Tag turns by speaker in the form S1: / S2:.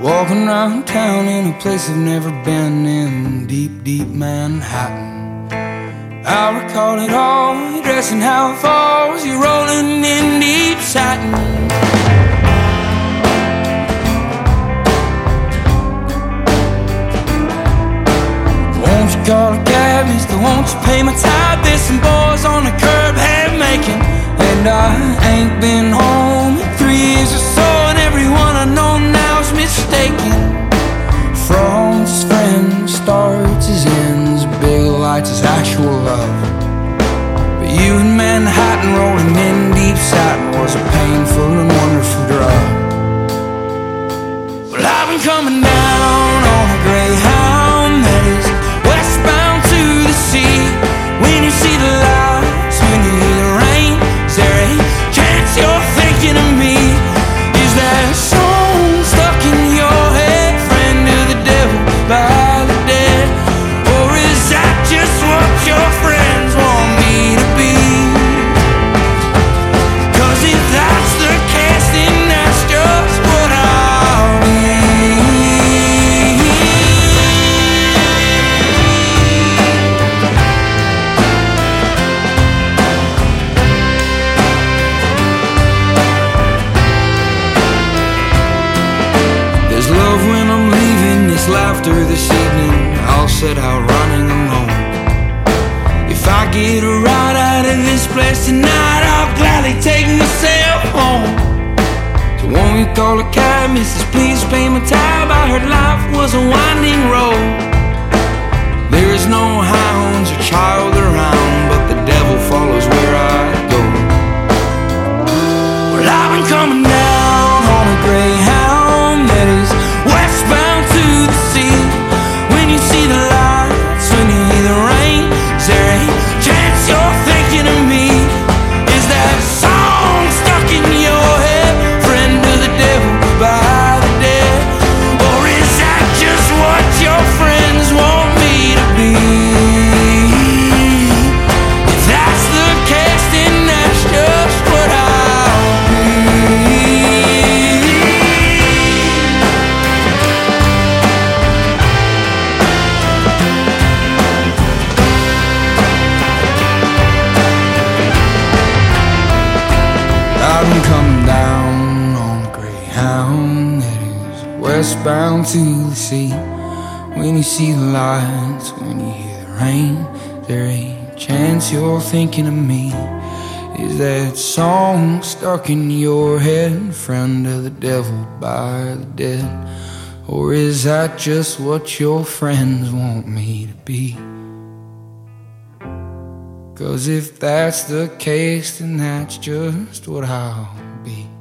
S1: Walking around town in a place I've never been in, deep, deep Manhattan. I recall it all, your dress and how it falls, you're rolling in deep satin. Won't you call a cab, mister, won't you pay my tab? There's some boys on the curb half making, and I ain't been home in 3 years or so, and everyone I know now is mistaken. From his friend starts his ends, big lights his actual love. But you in Manhattan rolling in deep satin was a painful and wonderful drug. Well, I've been coming down on a Greyhound that is westbound to the sea. When you see the lights, when you hear the rain, is there a chance you're thinking of me? Is that song stuck in your head, friend of the devil by the dead? Or is that just what your friends want me to be? 'Cause if that's the case, then that's just what I'll be. There's love when I'm leaving, this laughter this evening, I'll set out running alone. If I get a ride out of this place tonight, I'll gladly take myself home. So won't you call a cab, missus, please pay my tab? I heard life was a winding road. There is no hounds or child around, but the devil follows where I go. Well, I've been coming down on a Greyhound that is westbound to the sea. When you see the lights, when you hear the rain, is there a chance you're thinking of me? Is that song stuck in your head, friend of the devil by the dead? Or is that just what your friends want me to be? If that's the case, then that's just what I'll be. I've been coming down on a Greyhound that is westbound to the sea. When you see the lights, when you hear the rain, there ain't a chance you're thinking of me. Is that song stuck in your head, friend of the devil by the dead? Or is that just what your friends want me to be? 'Cause if that's the case, then that's just what I'll be.